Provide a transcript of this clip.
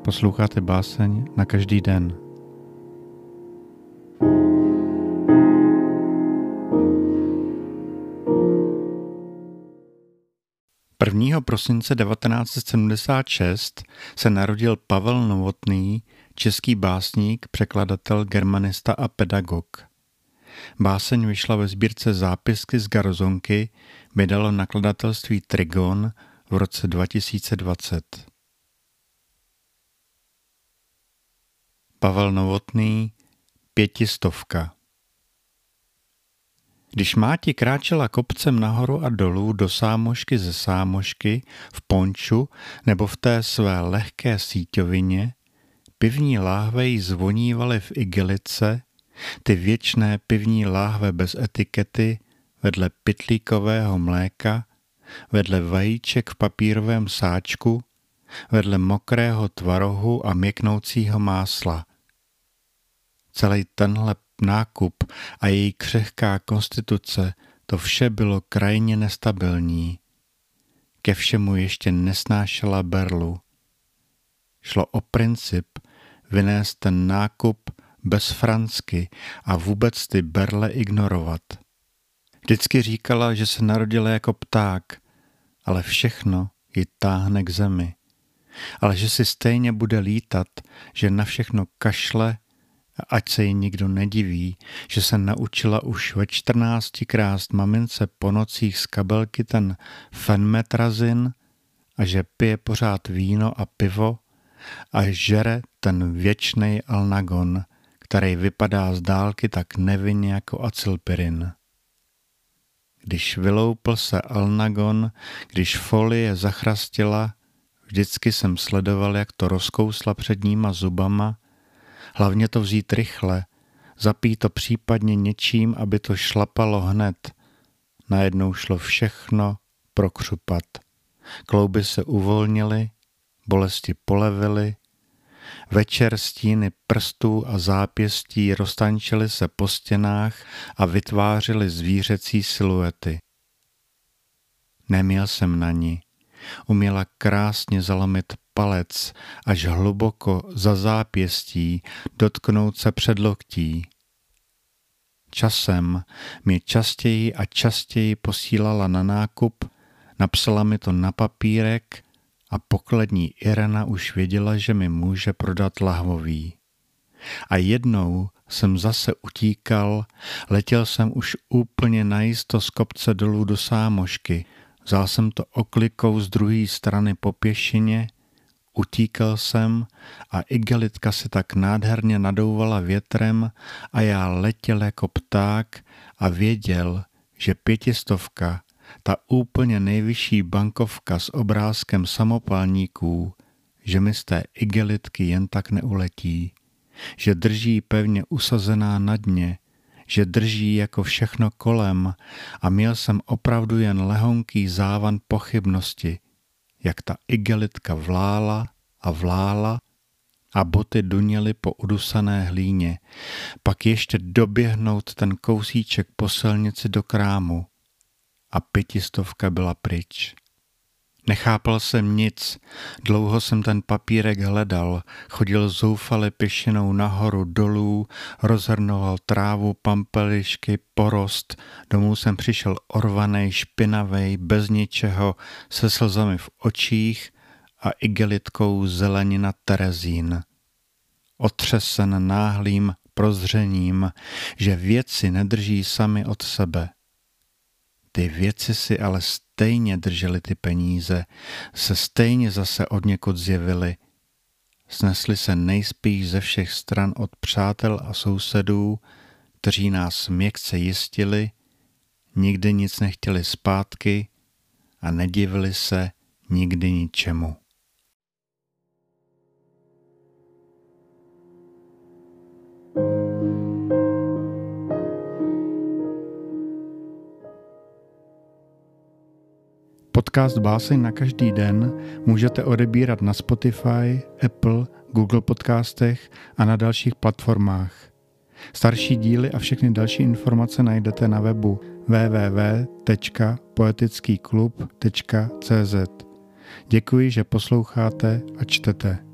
Posloucháte báseň na každý den. Prvního prosince 1976 se narodil Pavel Novotný, český básník, překladatel, germanista a pedagog. Báseň vyšla ve sbírce Zápisky z Garzonky, vydalo nakladatelství Trigon v roce 2020. Pavel Novotný, 500. Když máti kráčela kopcem nahoru a dolů do Sámošky ze Sámošky, v ponču nebo v té své lehké síťovině, pivní láhve jí zvonívaly v igelice, ty věčné pivní láhve bez etikety, vedle pytlíkového mléka, vedle vajíček v papírovém sáčku, vedle mokrého tvarohu a měknoucího másla. Celý tenhle nákup a její křehká konstituce, to vše bylo krajně nestabilní. Ke všemu ještě nesnášela berlu. Šlo o princip vynést ten nákup bez fransky a vůbec ty berle ignorovat. Vždycky říkala, že se narodila jako pták, ale všechno ji táhne k zemi. Ale že si stejně bude lítat, že na všechno kašle, ať se jí nikdo nediví, že se naučila už ve 14 krást mamince po nocích z kabelky ten fenmetrazin a že pije pořád víno a pivo a žere ten věčnej alnagon, který vypadá z dálky tak nevinně jako acylpirin. Když vyloupl se alnagon, když folie zachrastila, vždycky jsem sledoval, jak to rozkousla předníma zubama, hlavně to vzít rychle, zapít to případně něčím, aby to šlapalo hned. Najednou šlo všechno prokřupat. Klouby se uvolnily, bolesti polevily, večer stíny prstů a zápěstí roztančily se po stěnách a vytvářely zvířecí siluety. Neměl jsem na ní. Uměla krásně zalomit palec až hluboko za zápěstí, dotknout se předloktí. Časem mě častěji a častěji posílala na nákup, napsala mi to na papírek a pokladní Irena už věděla, že mi může prodat lahvový. A jednou jsem zase utíkal, letěl jsem už úplně najisto z kopce dolů do Sámošky, vzal jsem to oklikou z druhé strany po pěšině, utíkal jsem a igelitka se tak nádherně nadouvala větrem a já letěl jako pták a věděl, že 500, ta úplně nejvyšší bankovka s obrázkem samopalníků, že mi z té igelitky jen tak neuletí, že drží pevně usazená na dně, že drží jako všechno kolem a měl jsem opravdu jen lehonký závan pochybnosti, jak ta igelitka vlála a boty duněly po udusané hlíně, pak ještě doběhnout ten kousíček po silnici do krámu a 500 byla pryč. Nechápal jsem nic, dlouho jsem ten papírek hledal, chodil zoufale pěšinou nahoru, dolů, rozhrnoval trávu, pampelišky, porost, domů jsem přišel orvanej, špinavej, bez ničeho, se slzami v očích a igelitkou zelenina Terezín. Otřesen náhlým prozřením, že věci nedrží sami od sebe. Ty věci si ale stejně držely ty peníze, se stejně zase odněkud zjevily. Snesly se nejspíš ze všech stran od přátel a sousedů, kteří nás měkce jistili, nikdy nic nechtěli zpátky a nedivili se nikdy ničemu. Podcast Báseň na každý den můžete odebírat na Spotify, Apple, Google podcastech a na dalších platformách. Starší díly a všechny další informace najdete na webu www.poetickýklub.cz. Děkuji, že posloucháte a čtete.